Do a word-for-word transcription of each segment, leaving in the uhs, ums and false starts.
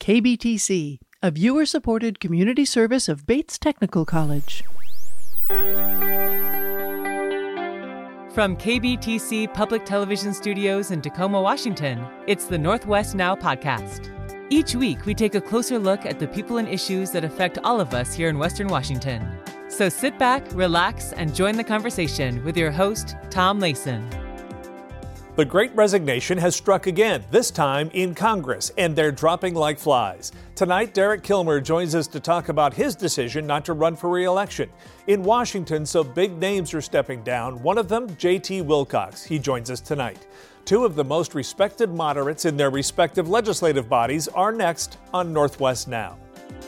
K B T C, a viewer-supported community service of Bates Technical College. From K B T C Public Television Studios in Tacoma, Washington, it's the Northwest Now podcast. Each week, we take a closer look at the people and issues that affect all of us here in Western Washington. So sit back, relax, and join the conversation with your host, Tom Layson. The Great Resignation has struck again, this time in Congress, and they're dropping like flies. Tonight, Derek Kilmer joins us to talk about his decision not to run for re-election. In Washington, some big names are stepping down, one of them, J T Wilcox. He joins us tonight. Two of the most respected moderates in their respective legislative bodies are next on Northwest Now.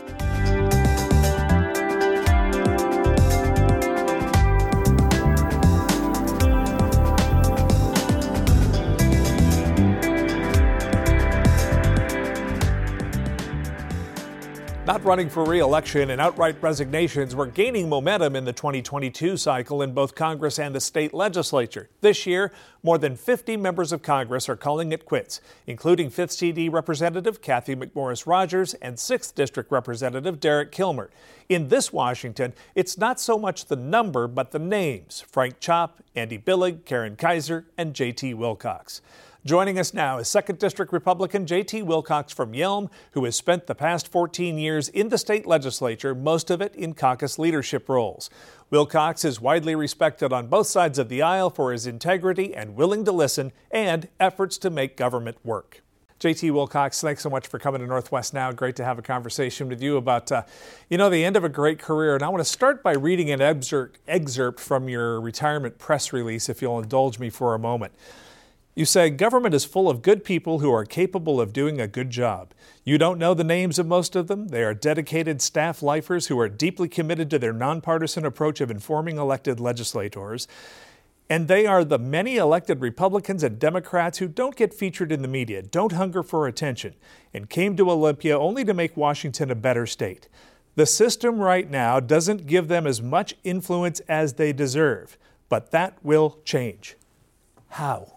Not running for re-election and outright resignations were gaining momentum in the twenty twenty-two cycle in both Congress and the state legislature. This year, more than fifty members of Congress are calling it quits, including fifth C D Representative Cathy McMorris Rodgers and sixth District Representative Derek Kilmer. In this Washington, it's not so much the number, but the names: Frank Chopp, Andy Billig, Karen Kaiser, and J T Wilcox. Joining us now is second District Republican J T Wilcox from Yelm, who has spent the past fourteen years in the state legislature, most of it in caucus leadership roles. Wilcox is widely respected on both sides of the aisle for his integrity and willing to listen and efforts to make government work. J T Wilcox, thanks so much for coming to Northwest Now. Great to have a conversation with you about, uh, you know, the end of a great career. And I want to start by reading an excerpt, excerpt from your retirement press release, if you'll indulge me for a moment. You say, government is full of good people who are capable of doing a good job. You don't know the names of most of them. They are dedicated staff lifers who are deeply committed to their nonpartisan approach of informing elected legislators. And they are the many elected Republicans and Democrats who don't get featured in the media, don't hunger for attention, and came to Olympia only to make Washington a better state. The system right now doesn't give them as much influence as they deserve, but that will change. How?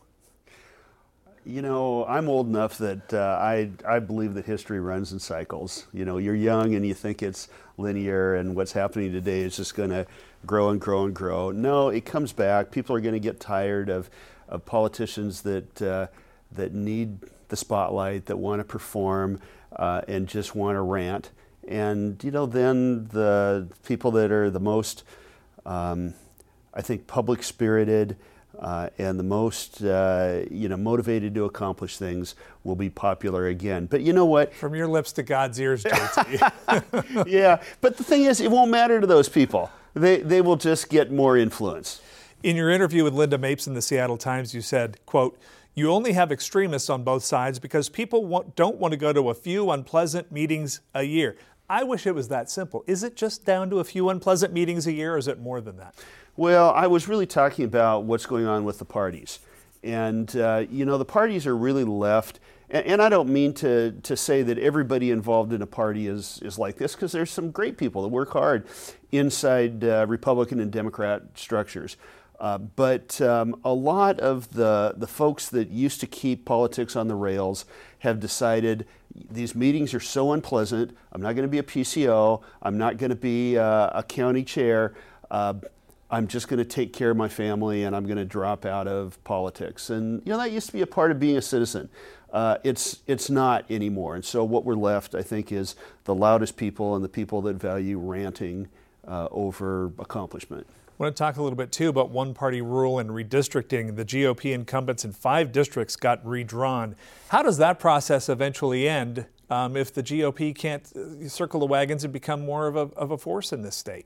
You know, I'm old enough that uh, I I believe that history runs in cycles. You know, you're young and you think it's linear and what's happening today is just going to grow and grow and grow. No, it comes back. People are going to get tired of, of politicians that uh, that need the spotlight, that want to perform uh, and just want to rant. And, you know, then the people that are the most, um, I think, public-spirited, Uh, and the most, uh, you know, motivated to accomplish things will be popular again. But you know what? From your lips to God's ears, J T. Yeah, but the thing is, it won't matter to those people. They they will just get more influence. In your interview with Linda Mapes in the Seattle Times, you said, quote, "You only have extremists on both sides because people want, don't want to go to a few unpleasant meetings a year." I wish it was that simple. Is it just down to a few unpleasant meetings a year, or is it more than that? Well, I was really talking about what's going on with the parties. And, uh, you know, the parties are really left, and, and I don't mean to, to say that everybody involved in a party is, is like this, because there's some great people that work hard inside uh, Republican and Democrat structures. Uh, but um, a lot of the, the folks that used to keep politics on the rails have decided these meetings are so unpleasant, I'm not going to be a P C O, I'm not going to be uh, a county chair, uh, I'm just going to take care of my family and I'm going to drop out of politics. And, you know, that used to be a part of being a citizen. Uh, it's it's not anymore. And so what we're left, I think, is the loudest people and the people that value ranting uh, over accomplishment. I want to talk a little bit, too, about one-party rule and redistricting. The G O P incumbents in five districts got redrawn. How does that process eventually end um, if the G O P can't circle the wagons and become more of a, of a force in this state?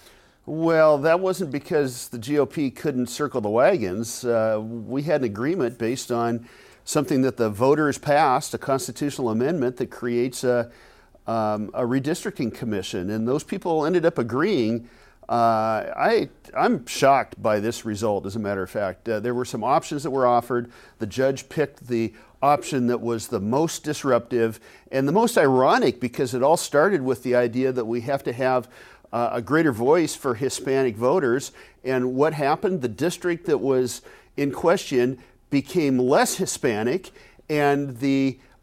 Well, that wasn't because the G O P couldn't circle the wagons. Uh, we had an agreement based on something that the voters passed, a constitutional amendment that creates a, um, a redistricting commission, and those people ended up agreeing. Uh, I, I'm shocked by this result, as a matter of fact. Uh, there were some options that were offered. The judge picked the option that was the most disruptive and the most ironic, because it all started with the idea that we have to have uh, a greater voice for Hispanic voters. And what happened? The district that was in question became less Hispanic, and the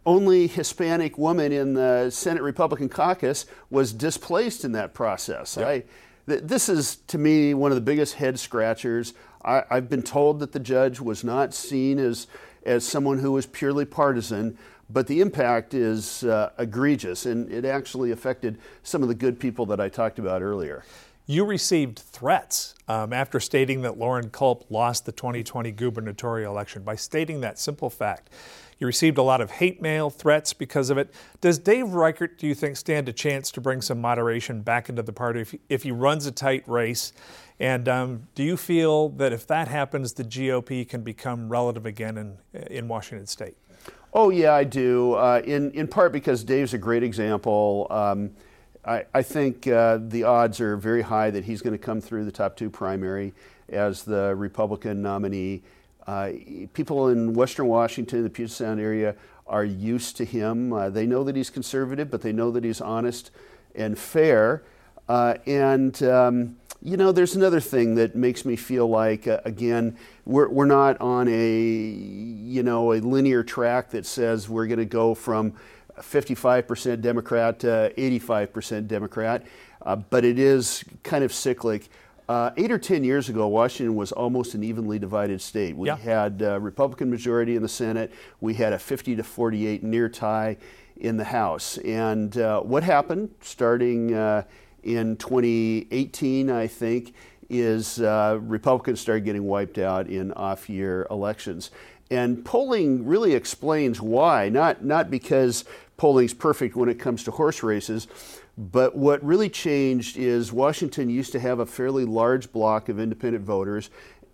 only Hispanic woman in the Senate Republican caucus was displaced in that process. Yep. I, th- this is, to me, one of the biggest head scratchers. I, I've been told that the judge was not seen as, as someone who was purely partisan, but the impact is uh, egregious, and it actually affected some of the good people that I talked about earlier. You received threats um, after stating that Loren Culp lost the twenty twenty gubernatorial election. By stating that simple fact, you received a lot of hate mail, threats because of it. Does Dave Reichert, do you think, stand a chance to bring some moderation back into the party if, if he runs a tight race? And um, do you feel that if that happens, the G O P can become relative again in, in Washington State? Oh, yeah, I do, uh, in, in part because Dave's a great example. Um, I, I think uh, the odds are very high that he's going to come through the top two primary as the Republican nominee. Uh, people in Western Washington, the Puget Sound area, are used to him. Uh, they know that he's conservative, but they know that he's honest and fair. Uh, and, um, you know, there's another thing that makes me feel like, uh, again, we're, we're not on a, you know, a linear track that says we're going to go from fifty-five percent Democrat to eighty-five percent Democrat, uh, but it is kind of cyclic. Uh, eight or ten years ago, Washington was almost an evenly divided state. We yeah. had a Republican majority in the Senate. We had a fifty to forty-eight near tie in the House. And uh, what happened starting uh, in twenty eighteen, I think, is uh, Republicans started getting wiped out in off-year elections. And polling really explains why, not, not because polling's perfect when it comes to horse races, but what really changed is Washington used to have a fairly large block of independent voters,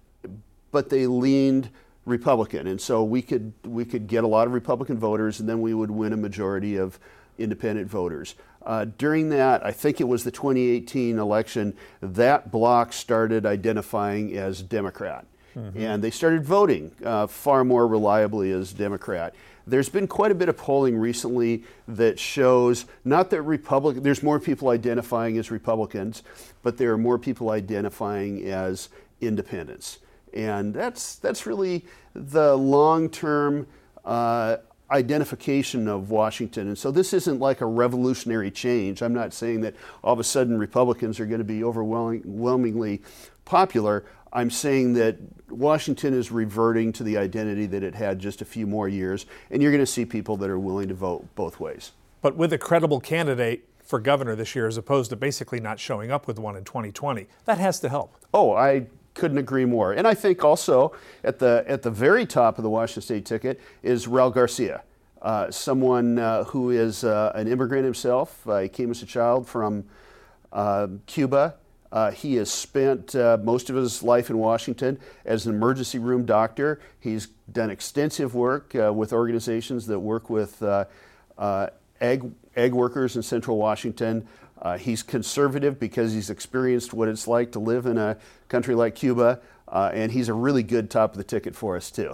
but they leaned Republican. And so we could, we could get a lot of Republican voters, and then we would win a majority of independent voters. Uh, during that, I think it was the twenty eighteen election, that block started identifying as Democrat. Mm-hmm. And they started voting uh, far more reliably as Democrat. There's been quite a bit of polling recently that shows not that Republican, there's more people identifying as Republicans, but there are more people identifying as independents. And that's that's really the long-term uh, identification of Washington. And so this isn't like a revolutionary change. I'm not saying that all of a sudden Republicans are going to be overwhelmingly popular. I'm saying that Washington is reverting to the identity that it had just a few more years, and you're going to see people that are willing to vote both ways. But with a credible candidate for governor this year, as opposed to basically not showing up with one in twenty twenty, that has to help. Oh, I couldn't agree more. And I think also at the at the very top of the Washington State ticket is Raul Garcia, uh, someone uh, who is uh, an immigrant himself. Uh, he came as a child from uh, Cuba. Uh, he has spent uh, most of his life in Washington as an emergency room doctor. He's done extensive work uh, with organizations that work with uh, uh, egg, egg workers in Central Washington. Uh, he's conservative because he's experienced what it's like to live in a country like Cuba, uh, and he's a really good top of the ticket for us, too.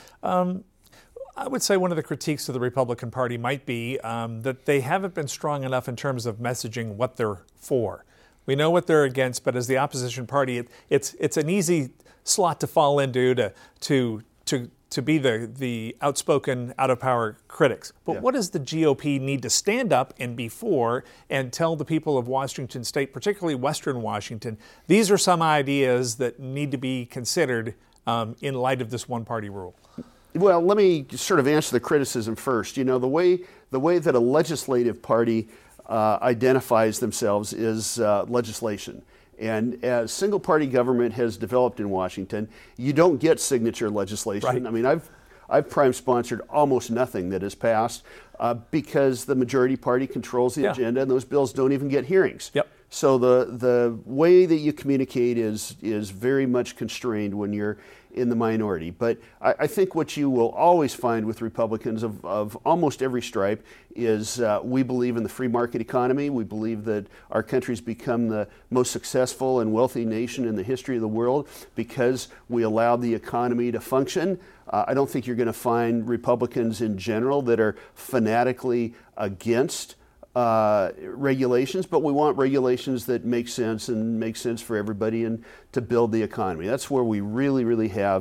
Um, I would say one of the critiques of the Republican Party might be um, that they haven't been strong enough in terms of messaging what they're for. We know what they're against, but as the opposition party, it, it's it's an easy slot to fall into to to to to be the the outspoken, out of power critics. But yeah. what does the G O P need to stand up and be for and tell the people of Washington State, particularly Western Washington, these are some ideas that need to be considered um, in light of this one-party rule? Well, let me sort of answer the criticism first. You know, the way the way that a legislative party Uh, identifies themselves is uh, legislation. And as single-party government has developed in Washington, you don't get signature legislation. Right. I mean, I've I've prime-sponsored almost nothing that has passed uh, because the majority party controls the Yeah. agenda, and those bills don't even get hearings. Yep. So the the way that you communicate is is very much constrained when you're in the minority. But I, I think what you will always find with Republicans of, of almost every stripe is uh, we believe in the free market economy. We believe that our country's become the most successful and wealthy nation in the history of the world because we allowed the economy to function. Uh, I don't think you're going to find Republicans in general that are fanatically against Uh, regulations, but we want regulations that make sense and make sense for everybody and to build the economy. That's where we really, really have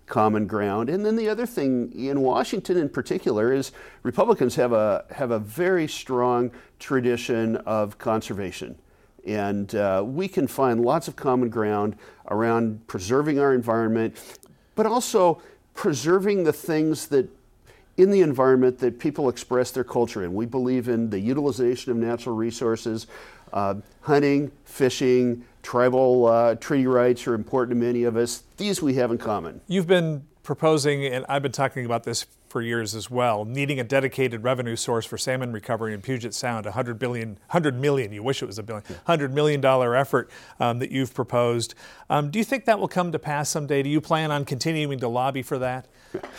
common ground. And then the other thing in Washington in particular is Republicans have a have a very strong tradition of conservation. And uh, we can find lots of common ground around preserving our environment, but also preserving the things that in the environment that people express their culture in. We believe in the utilization of natural resources. Uh, hunting, fishing, tribal uh, treaty rights are important to many of us. These we have in common. You've been proposing, and I've been talking about this for years as well, needing a dedicated revenue source for salmon recovery in Puget Sound, a hundred billion, hundred million, you wish it was a billion, hundred million dollar effort um, that you've proposed. Um, do you think that will come to pass someday? Do you plan on continuing to lobby for that?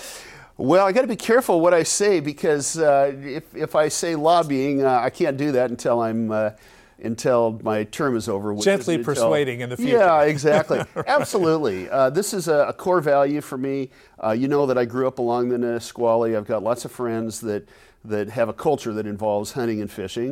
Well, I got to be careful what I say because uh, if if I say lobbying, uh, I can't do that until I'm uh, until my term is over. Gently until, persuading in the future. Yeah, exactly. Right. Absolutely. Uh, this is a, a core value for me. Uh, you know that I grew up along the Nisqually. I've got lots of friends that that have a culture that involves hunting and fishing.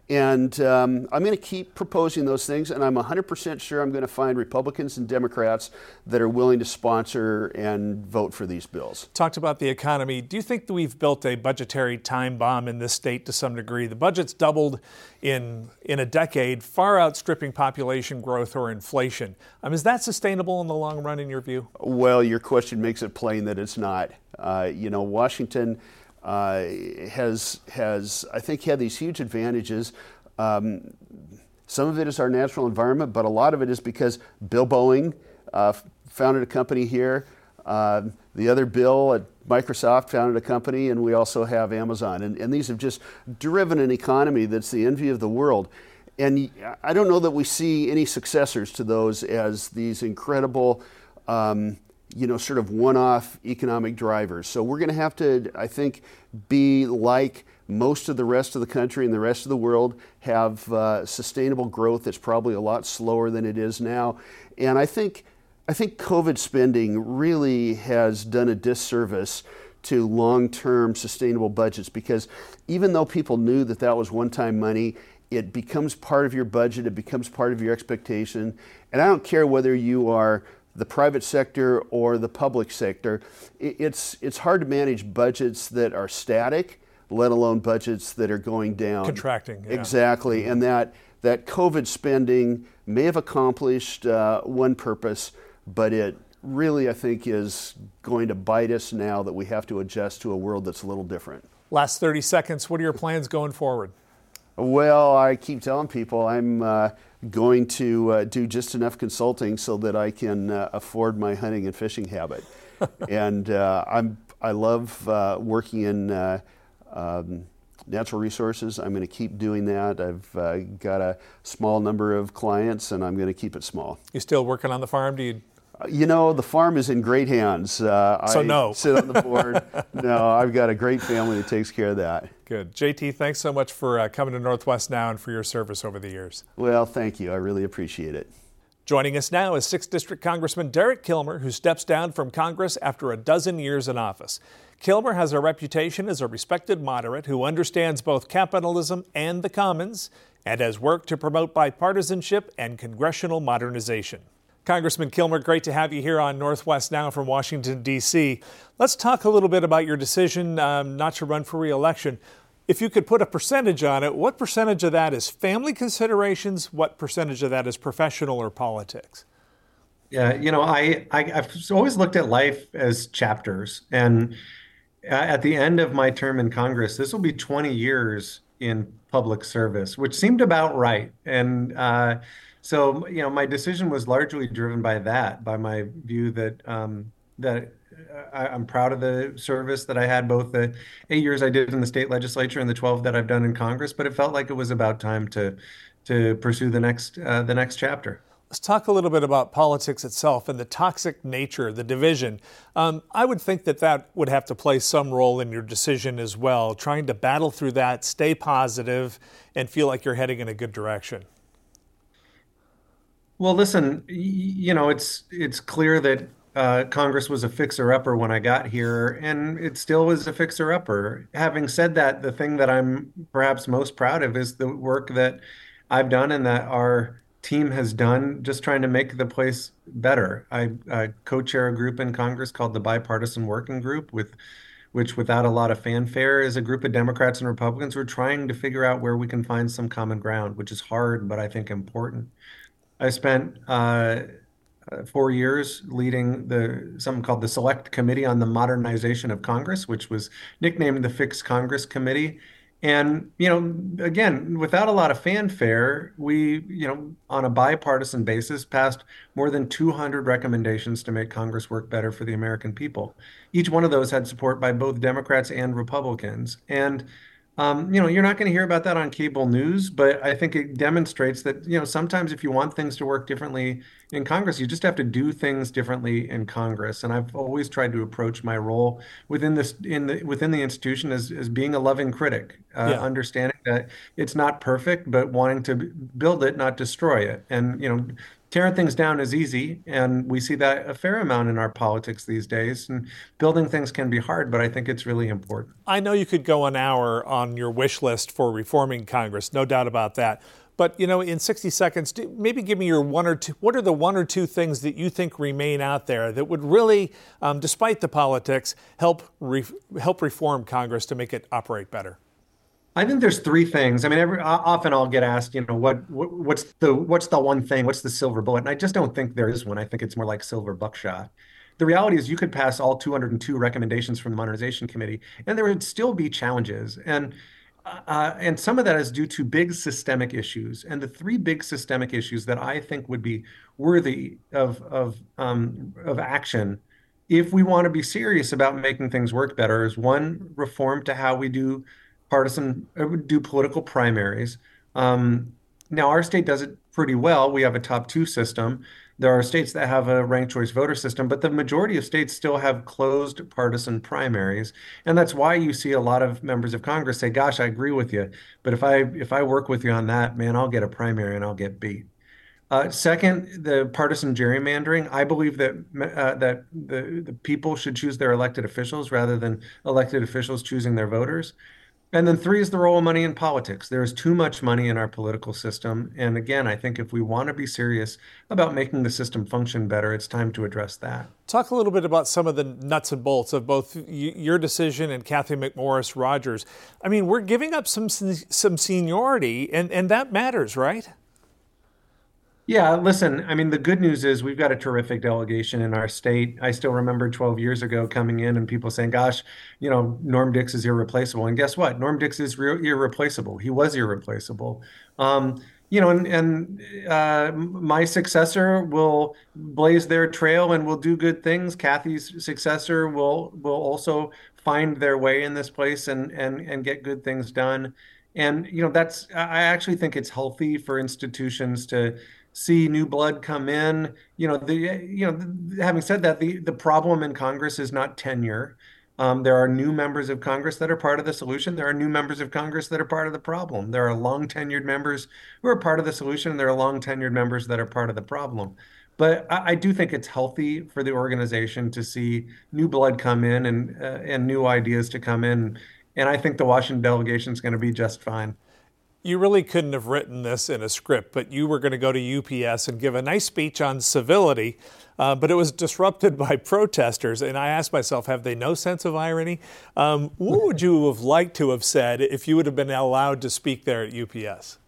And um, I'm going to keep proposing those things, and I'm one hundred percent sure I'm going to find Republicans and Democrats that are willing to sponsor and vote for these bills. Talked about the economy. Do you think that we've built a budgetary time bomb in this state to some degree? The budget's doubled in in a decade, far outstripping population growth or inflation. Um, is that sustainable in the long run, in your view? Well, your question makes it plain that it's not. Uh, you know, Washington Uh, has, has, I think, had these huge advantages. Um, some of it is our natural environment, but a lot of it is because Bill Boeing uh, founded a company here. Uh, the other Bill at Microsoft founded a company, and we also have Amazon. And, and these have just driven an economy that's the envy of the world. And I don't know that we see any successors to those as these incredible um, you know, sort of one-off economic drivers. So we're going to have to, I think, be like most of the rest of the country and the rest of the world, have uh, sustainable growth that's probably a lot slower than it is now. And I think, I think COVID spending really has done a disservice to long-term sustainable budgets, because even though people knew that that was one-time money, it becomes part of your budget, it becomes part of your expectation. And I don't care whether you are the private sector or the public sector, it's it's hard to manage budgets that are static, let alone budgets that are going down. Contracting. Yeah. Exactly, and that, that COVID spending may have accomplished uh, one purpose, but it really, I think, is going to bite us now that we have to adjust to a world that's a little different. Last thirty seconds, what are your plans going forward? Well, I keep telling people I'm uh, going to uh, do just enough consulting so that I can uh, afford my hunting and fishing habit. And uh, I'm I love uh, working in uh, um, natural resources. I'm going to keep doing that. I've uh, got a small number of clients, and I'm going to keep it small. You still working on the farm? Do you? You know, the farm is in great hands. Uh, so I no. sit on the board. No, I've got a great family that takes care of that. Good. J T, thanks so much for uh, coming to Northwest Now and for your service over the years. Well, thank you. I really appreciate it. Joining us now is sixth District Congressman Derek Kilmer, who steps down from Congress after a dozen years in office. Kilmer has a reputation as a respected moderate who understands both capitalism and the commons, and has worked to promote bipartisanship and congressional modernization. Congressman Kilmer, great to have you here on Northwest Now from Washington, D C. Let's talk a little bit about your decision um, not to run for re-election. If you could put a percentage on it, what percentage of that is family considerations? What percentage of that is professional or politics? Yeah, you know, I, I, I've always looked at life as chapters. And at the end of my term in Congress, this will be twenty years in public service, which seemed about right. And uh, so, you know, my decision was largely driven by that, by my view that um, that I, I'm proud of the service that I had, both the eight years I did in the state legislature and the twelve that I've done in Congress. But it felt like it was about time to to pursue the next uh, the next chapter. Let's talk a little bit about politics itself and the toxic nature, the division. Um, I would think that that would have to play some role in your decision as well, trying to battle through that, stay positive, and feel like you're heading in a good direction. Well, listen, you know, it's it's clear that uh, Congress was a fixer-upper when I got here, and it still was a fixer-upper. Having said that, the thing that I'm perhaps most proud of is the work that I've done and that our team has done just trying to make the place better. I uh, co-chair a group in Congress called the Bipartisan Working Group, with which, without a lot of fanfare, is a group of Democrats and Republicans who are trying to figure out where we can find some common ground, which is hard, but I think important. I spent uh, four years leading the something called the Select Committee on the Modernization of Congress, which was nicknamed the Fix Congress Committee. And, you know, again, without a lot of fanfare, we, you know, on a bipartisan basis, passed more than two hundred recommendations to make Congress work better for the American people. Each one of those had support by both Democrats and Republicans. And Um, you know, you're not going to hear about that on cable news, but I think it demonstrates that, you know, sometimes if you want things to work differently in Congress, you just have to do things differently in Congress. And I've always tried to approach my role within this in the within the institution as, as being a loving critic, uh, Yeah. understanding that it's not perfect, but wanting to b- build it, not destroy it. And, you know, tearing things down is easy, and we see that a fair amount in our politics these days. And building things can be hard, but I think it's really important. I know you could go an hour on your wish list for reforming Congress, no doubt about that. But, you know, in sixty seconds, do- maybe give me your one or two, what are the one or two things that you think remain out there that would really, um, despite the politics, help re- help reform Congress to make it operate better? I think there's three things. I mean, every, often I'll get asked, you know, what, what what's the what's the one thing? What's the silver bullet? And I just don't think there is one. I think it's more like silver buckshot. The reality is you could pass all two hundred two recommendations from the Modernization Committee, and there would still be challenges. And uh, and some of that is due to big systemic issues. And the three big systemic issues that I think would be worthy of of um, of action if we want to be serious about making things work better is, one, reform to how we do partisan uh, do political primaries. Um, now, our state does it pretty well. We have a top two system. There are states that have a ranked choice voter system, but the majority of states still have closed partisan primaries. And that's why you see a lot of members of Congress say, gosh, I agree with you, but if I if I work with you on that, man, I'll get a primary and I'll get beat. Uh, second, the partisan gerrymandering. I believe that uh, that the, the people should choose their elected officials rather than elected officials choosing their voters. And then three is the role of money in politics. There is too much money in our political system. And again, I think if we want to be serious about making the system function better, it's time to address that. Talk a little bit about some of the nuts and bolts of both y- your decision and Kathy McMorris Rodgers. I mean, we're giving up some some seniority, and, and that matters, right? Yeah, listen, I mean, the good news is we've got a terrific delegation in our state. I still remember twelve years ago coming in and people saying, gosh, you know, Norm Dix is irreplaceable. And guess what? Norm Dix is re- irreplaceable. He was irreplaceable. Um, you know, and, and uh, my successor will blaze their trail and will do good things. Kathy's successor will will also find their way in this place and and and get good things done. And, you know, that's, I actually think it's healthy for institutions to see new blood come in. You know, the you know, having said that, the the problem in Congress is not tenure. Um, there are new members of Congress that are part of the solution. There are new members of Congress that are part of the problem. There are long tenured members who are part of the solution, and there are long tenured members that are part of the problem. But I, I do think it's healthy for the organization to see new blood come in and uh, and new ideas to come in. And I think the Washington delegation is going to be just fine. You really couldn't have written this in a script, but you were going to go to U P S and give a nice speech on civility, uh, but it was disrupted by protesters. And I asked myself, have they no sense of irony? Um, what would you have liked to have said if you would have been allowed to speak there at U P S?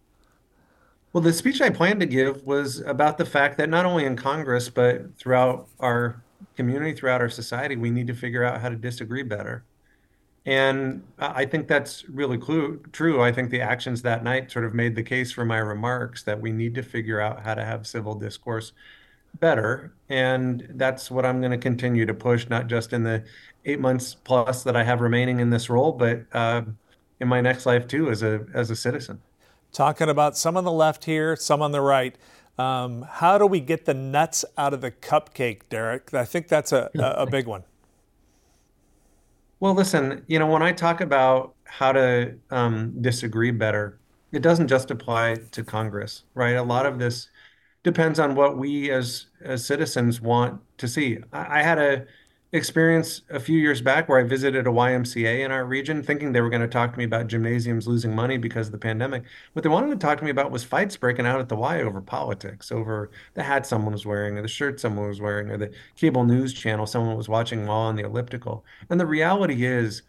Well, the speech I planned to give was about the fact that not only in Congress, but throughout our community, throughout our society, we need to figure out how to disagree better. And I think that's really clue, true. I think the actions that night sort of made the case for my remarks that we need to figure out how to have civil discourse better. And that's what I'm going to continue to push, not just in the eight months plus that I have remaining in this role, but uh, in my next life too, as a as a citizen. Talking about some on the left here, some on the right. Um, how do we get the nuts out of the cupcake, Derek? I think that's a, a, a big one. Well, listen, you know, when I talk about how to um, disagree better, it doesn't just apply to Congress, right? A lot of this depends on what we as as citizens want to see. I, I had a experience a few years back where I visited a Y M C A in our region, thinking they were going to talk to me about gymnasiums losing money because of the pandemic. What they wanted to talk to me about was fights breaking out at the Y over politics, over the hat someone was wearing, or the shirt someone was wearing, or the cable news channel someone was watching while on the elliptical. And the reality is,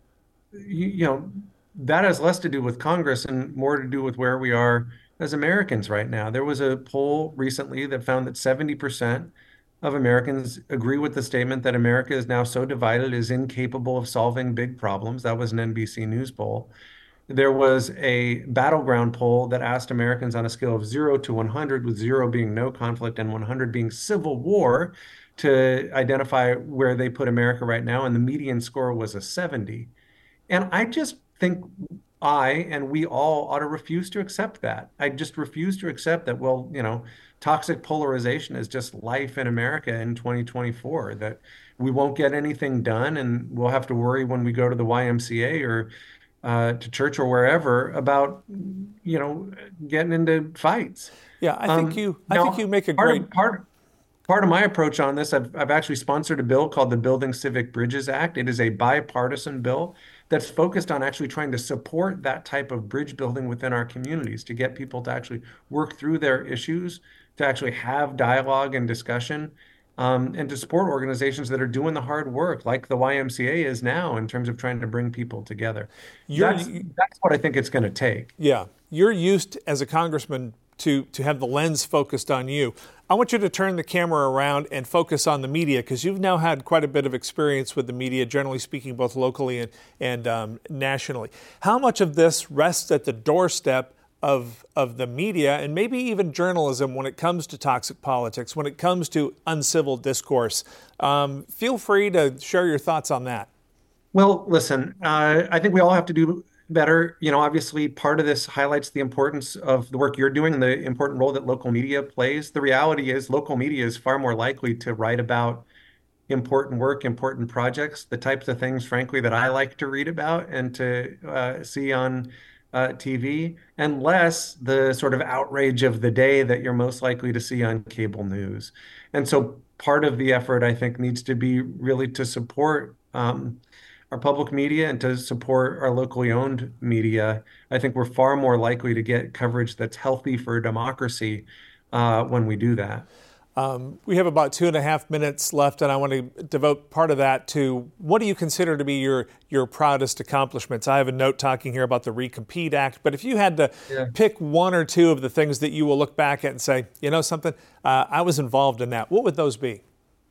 you, you know, that has less to do with Congress and more to do with where we are as Americans right now. There was a poll recently that found that seventy percent of Americans agree with the statement that America is now so divided, is incapable of solving big problems. That was an N B C News poll. There was a battleground poll that asked Americans on a scale of zero to one hundred, with zero being no conflict and one hundred being civil war, to identify where they put America right now. And the median score was a seventy. And I just think I and we all ought to refuse to accept that. I just refuse to accept that, well, you know, toxic polarization is just life in America in twenty twenty-four, that we won't get anything done and we'll have to worry when we go to the Y M C A or uh, to church or wherever about, you know, getting into fights. Yeah, I think Um, you I now, think you make a part great of, part Part of my approach on this, I've, I've actually sponsored a bill called the Building Civic Bridges Act. It is a bipartisan bill that's focused on actually trying to support that type of bridge building within our communities, to get people to actually work through their issues, to actually have dialogue and discussion, um, and to support organizations that are doing the hard work, like the Y M C A is now, in terms of trying to bring people together. You're, That's, that's what I think it's going to take. yeah, you're used as a congressman to to have the lens focused on you. I want you to turn the camera around and focus on the media, because you've now had quite a bit of experience with the media, generally speaking, both locally and, and um, nationally. How much of this rests at the doorstep of of the media and maybe even journalism when it comes to toxic politics, when it comes to uncivil discourse? Um, feel free to share your thoughts on that. Well, listen, uh, I think we all have to do better. You know, obviously, part of this highlights the importance of the work you're doing and the important role that local media plays. The reality is, local media is far more likely to write about important work, important projects, the types of things, frankly, that I like to read about and to uh, see on uh, T V, and less the sort of outrage of the day that you're most likely to see on cable news. And so part of the effort, I think, needs to be really to support um, our public media and to support our locally owned media. I think we're far more likely to get coverage that's healthy for democracy uh, when we do that. Um, we have about two and a half minutes left, and I want to devote part of that to what do you consider to be your your proudest accomplishments? I have a note talking here about the Recompete Act, but if you had to yeah. pick one or two of the things that you will look back at and say, you know something, uh, I was involved in that, what would those be?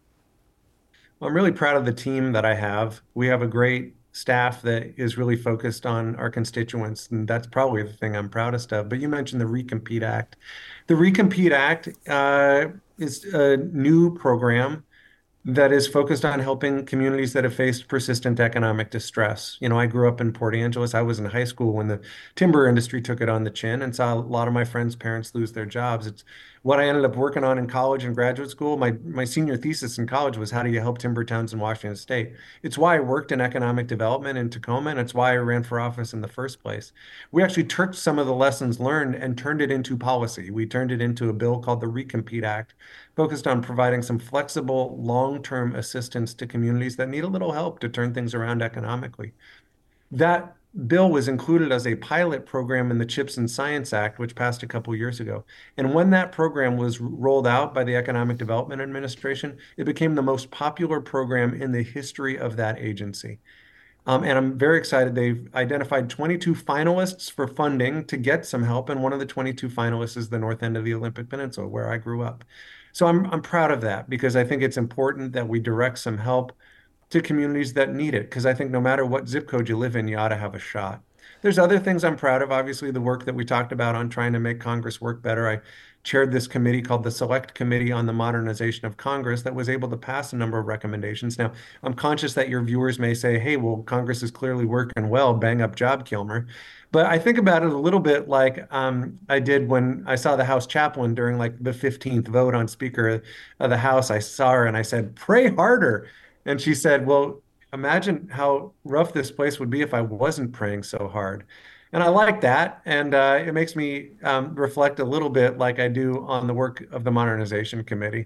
Well, I'm really proud of the team that I have. We have a great staff that is really focused on our constituents, and that's probably the thing I'm proudest of. But you mentioned the Recompete Act. The Recompete Act uh, is a new program that is focused on helping communities that have faced persistent economic distress. You know, I grew up in Port Angeles. I was in high school when the timber industry took it on the chin, and saw a lot of my friends' parents lose their jobs. It's what I ended up working on in college and graduate school. My my senior thesis in college was how do you help timber towns in Washington State. It's why I worked in economic development in Tacoma, and it's why I ran for office in the first place. We actually took some of the lessons learned and turned it into policy. We turned it into a bill called the Recompete Act, focused on providing some flexible, long-term assistance to communities that need a little help to turn things around economically. That bill was included as a pilot program in the CHIPS and Science Act, which passed a couple years ago. And when that program was rolled out by the Economic Development Administration, it became the most popular program in the history of that agency. Um, and I'm very excited. They've identified twenty-two finalists for funding to get some help. And one of the twenty-two finalists is the north end of the Olympic Peninsula, where I grew up. So I'm I'm proud of that, because I think it's important that we direct some help to communities that need it, because I think no matter what zip code you live in, you ought to have a shot. There's other things I'm proud of. Obviously, the work that we talked about on trying to make Congress work better. I chaired this committee called the Select Committee on the Modernization of Congress that was able to pass a number of recommendations. Now, I'm conscious that your viewers may say, hey, well, Congress is clearly working well, bang up job, Kilmer. But I think about it a little bit like um, I did when I saw the House chaplain during like the fifteenth vote on Speaker of the House. I saw her and I said, pray harder. And she said, well, imagine how rough this place would be if I wasn't praying so hard. And I like that. And uh, it makes me um, reflect a little bit like I do on the work of the Modernization Committee.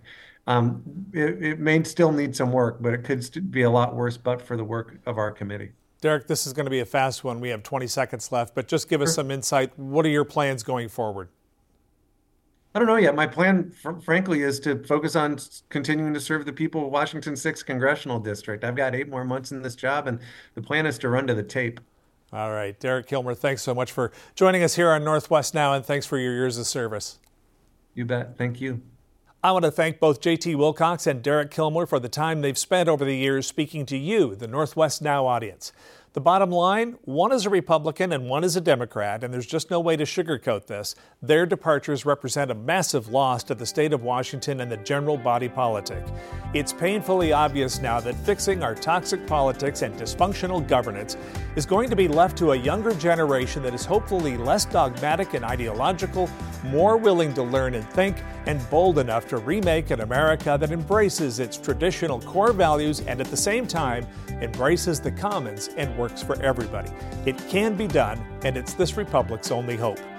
Um, it, it may still need some work, but it could be a lot worse but for the work of our committee. Derek, this is going to be a fast one. We have twenty seconds left, but just give us some insight. What are your plans going forward? I don't know yet. My plan, fr- frankly, is to focus on continuing to serve the people of Washington sixth Congressional District. I've got eight more months in this job, and the plan is to run to the tape. All right. Derek Kilmer, thanks so much for joining us here on Northwest Now, and thanks for your years of service. You bet. Thank you. I want to thank both J T Wilcox and Derek Kilmer for the time they've spent over the years speaking to you, the Northwest Now audience. The bottom line, one is a Republican and one is a Democrat, and there's just no way to sugarcoat this. Their departures represent a massive loss to the state of Washington and the general body politic. It's painfully obvious now that fixing our toxic politics and dysfunctional governance is going to be left to a younger generation that is hopefully less dogmatic and ideological, more willing to learn and think, and bold enough to remake an America that embraces its traditional core values and at the same time embraces the commons and works for everybody. It can be done, and it's this republic's only hope.